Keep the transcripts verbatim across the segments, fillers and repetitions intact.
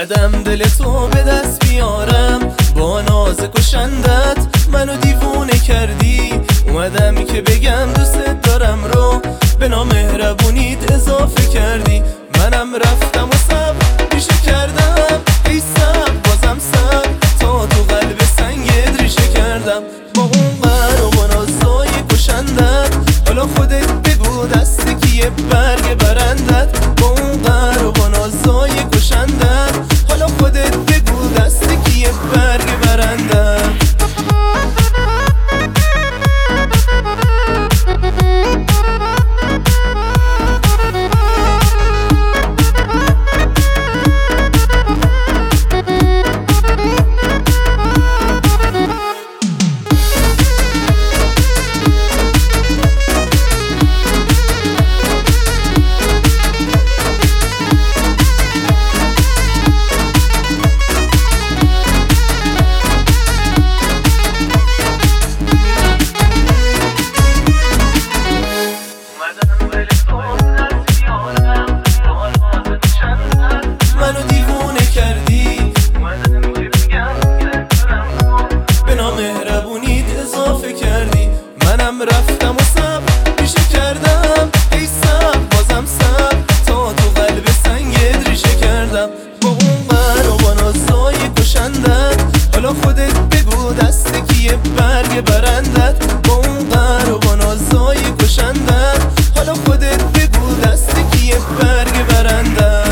اومدم دل تو به دست بیارم، با ناز کشندت منو دیوونه کردی. اومدم که بگم دوست دارم رو به نامهربونیت اضافه کردی. منم رفتم و صبر ریشه کردم، ای صبر بازم صبر تا تو قلب سنگت ریشه کردم. با اون قهر و نازای کشندت حالا خودت بگو دست کیه برگ برندت. با اون قهر و نازای کشندت حالا خودت بگو دست کیه برگ برندت. منو دیوونه کردی، به نامهربونیت اضافه کردی. منم رفتم و صبر ریشه کردم، ای صبر بازم صبر تا تو قلب سنگت ریشه کردم. با اون قهر و نازای کشندت حالا خودت بگو دست کیه برگ برندت. با اون قهر و نازای کشندت حالا خودت بگو دست کیه برگ برندت.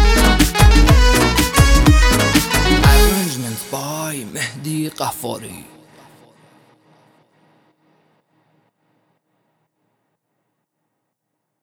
مهدی قفاری.